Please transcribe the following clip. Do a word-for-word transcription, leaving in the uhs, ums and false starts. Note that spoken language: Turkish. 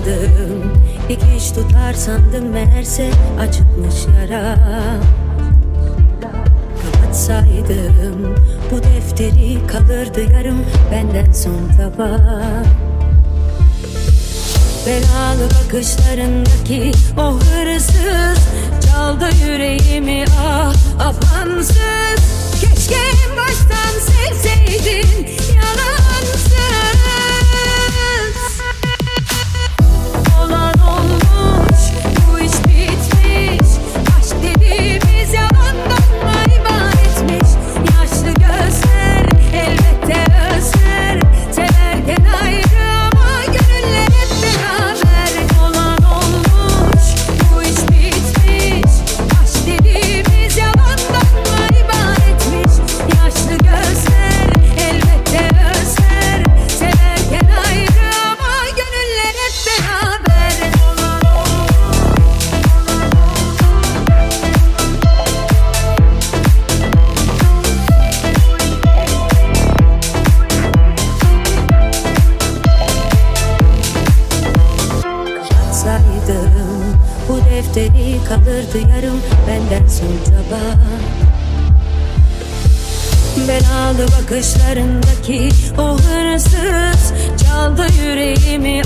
Kapatsaydım, dikiş tutar sandım, meğerse acıtmış yara. Kapatsaydım bu defteri, kalırdı yarım benden son tabak. Belalı bakışlarındaki o hırsız çaldı yüreğimi, ah apansız. Keşke en baştan sevseydin yalansız. Olan olmuş, bu iş bitmiş. Aşk dediğimiz yalandan ibaretmiş. Yaşlı gözler elbette özler, severken ayrı ama gönüller hep beraber. Olan olmuş, bu iş bitmiş. Aşk dediğimiz yalandan ibaretmiş. Yaşlı gözler elbette özler, severken ayrı ama gönüller hep beraber. Kapatsaydım bu defteri, kalırdı yarım benden son tabak. Belalı bakışlarındaki o hırsız çaldı yüreğimi,